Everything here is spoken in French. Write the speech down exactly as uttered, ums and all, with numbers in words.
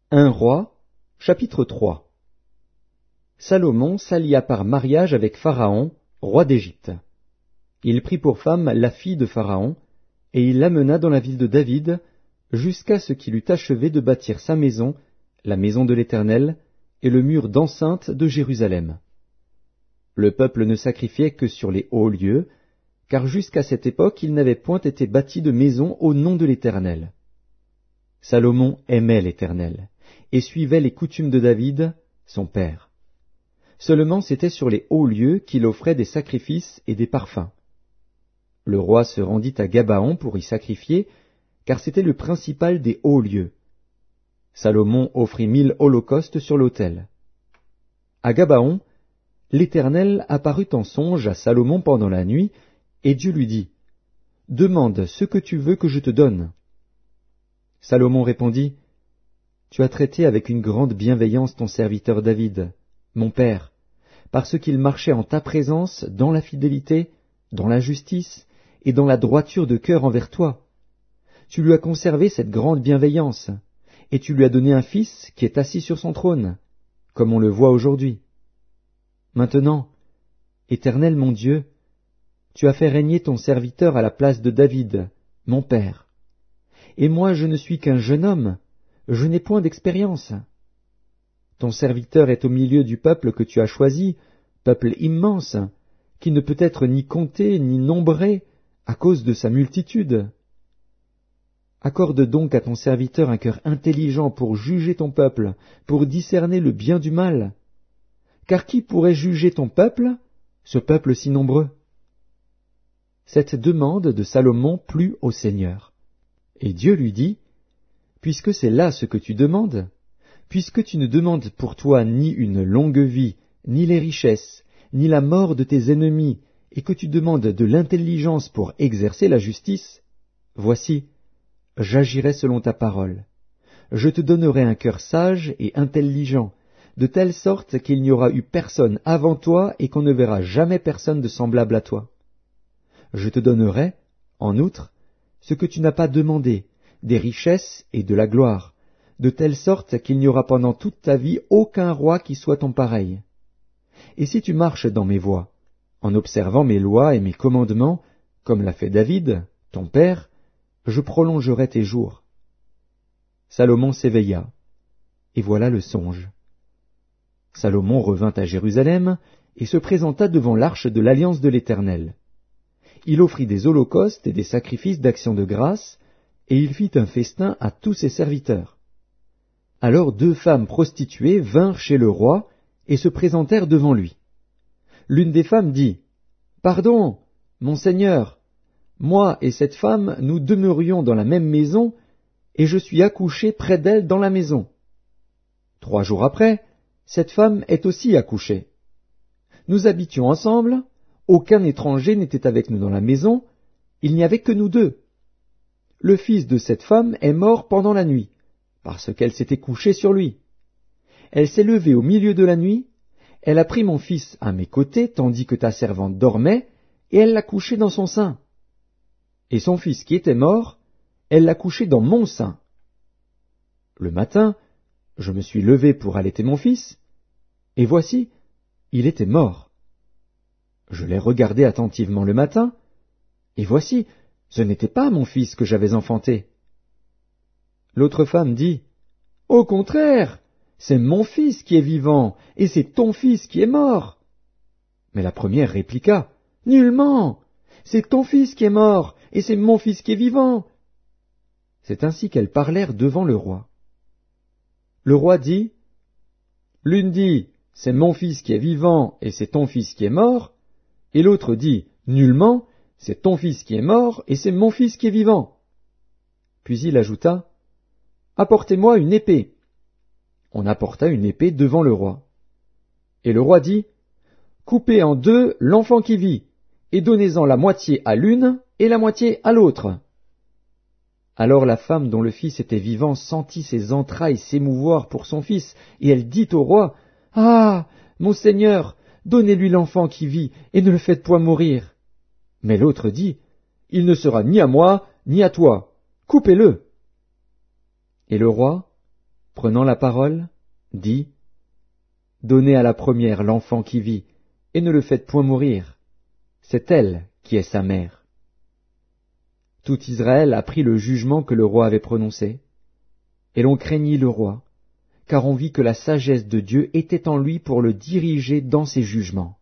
un Roi, chapitre trois. Salomon s'allia par mariage avec Pharaon, roi d'Égypte. Il prit pour femme la fille de Pharaon, et il l'amena dans la ville de David, jusqu'à ce qu'il eût achevé de bâtir sa maison, la maison de l'Éternel, et le mur d'enceinte de Jérusalem. Le peuple ne sacrifiait que sur les hauts lieux, car jusqu'à cette époque il n'avait point été bâti de maison au nom de l'Éternel. Salomon aimait l'Éternel, et suivait les coutumes de David, son père. Seulement c'était sur les hauts lieux qu'il offrait des sacrifices et des parfums. Le roi se rendit à Gabaon pour y sacrifier, car c'était le principal des hauts lieux. Salomon offrit mille holocaustes sur l'autel. À Gabaon, l'Éternel apparut en songe à Salomon pendant la nuit, et Dieu lui dit, « Demande ce que tu veux que je te donne. » Salomon répondit, « Tu as traité avec une grande bienveillance ton serviteur David, mon père, parce qu'il marchait en ta présence dans la fidélité, dans la justice et dans la droiture de cœur envers toi. Tu lui as conservé cette grande bienveillance, et tu lui as donné un fils qui est assis sur son trône, comme on le voit aujourd'hui. Maintenant, Éternel mon Dieu, tu as fait régner ton serviteur à la place de David, mon père. Et moi je ne suis qu'un jeune homme, je n'ai point d'expérience. Ton serviteur est au milieu du peuple que tu as choisi, peuple immense, qui ne peut être ni compté ni nombré à cause de sa multitude. Accorde donc à ton serviteur un cœur intelligent pour juger ton peuple, pour discerner le bien du mal. Car qui pourrait juger ton peuple, ce peuple si nombreux? Cette demande de Salomon plut au Seigneur. Et Dieu lui dit, « Puisque c'est là ce que tu demandes, puisque tu ne demandes pour toi ni une longue vie, ni les richesses, ni la mort de tes ennemis, et que tu demandes de l'intelligence pour exercer la justice, voici, j'agirai selon ta parole. Je te donnerai un cœur sage et intelligent, de telle sorte qu'il n'y aura eu personne avant toi et qu'on ne verra jamais personne de semblable à toi. Je te donnerai, en outre, ce que tu n'as pas demandé, des richesses et de la gloire, de telle sorte qu'il n'y aura pendant toute ta vie aucun roi qui soit ton pareil. Et si tu marches dans mes voies, en observant mes lois et mes commandements, comme l'a fait David, ton père, je prolongerai tes jours. » Salomon s'éveilla, et voilà le songe. Salomon revint à Jérusalem et se présenta devant l'arche de l'alliance de l'Éternel. Il offrit des holocaustes et des sacrifices d'action de grâce, et il fit un festin à tous ses serviteurs. Alors deux femmes prostituées vinrent chez le roi et se présentèrent devant lui. L'une des femmes dit, « Pardon, mon Seigneur, moi et cette femme, nous demeurions dans la même maison, et je suis accouchée près d'elle dans la maison. Trois jours après, cette femme est aussi accouchée. Nous habitions ensemble, aucun étranger n'était avec nous dans la maison, il n'y avait que nous deux. Le fils de cette femme est mort pendant la nuit, parce qu'elle s'était couchée sur lui. Elle s'est levée au milieu de la nuit, elle a pris mon fils à mes côtés tandis que ta servante dormait, et elle l'a couché dans son sein. Et son fils qui était mort, elle l'a couché dans mon sein. Le matin, je me suis levé pour allaiter mon fils, et voici, il était mort. Je l'ai regardé attentivement le matin, et voici, ce n'était pas mon fils que j'avais enfanté. L'autre femme dit, « Au contraire, c'est mon fils qui est vivant, et c'est ton fils qui est mort. » Mais la première répliqua, « Nullement, c'est ton fils qui est mort, et c'est mon fils qui est vivant. » C'est ainsi qu'elles parlèrent devant le roi. Le roi dit, « L'une dit, c'est mon fils qui est vivant, et c'est ton fils qui est mort, et l'autre dit, nullement, c'est ton fils qui est mort, et c'est mon fils qui est vivant. » Puis il ajouta, « Apportez-moi une épée. » On apporta une épée devant le roi. Et le roi dit, « Coupez en deux l'enfant qui vit, et donnez-en la moitié à l'une et la moitié à l'autre. » Alors la femme dont le fils était vivant sentit ses entrailles s'émouvoir pour son fils, et elle dit au roi, « Ah, mon seigneur, donnez-lui l'enfant qui vit, et ne le faites point mourir. » Mais l'autre dit, « Il ne sera ni à moi, ni à toi. Coupez-le. » Et le roi, prenant la parole, dit, « Donnez à la première l'enfant qui vit, et ne le faites point mourir. C'est elle qui est sa mère. » Tout Israël apprit le jugement que le roi avait prononcé, et l'on craignit le roi, car on vit que la sagesse de Dieu était en lui pour le diriger dans ses jugements.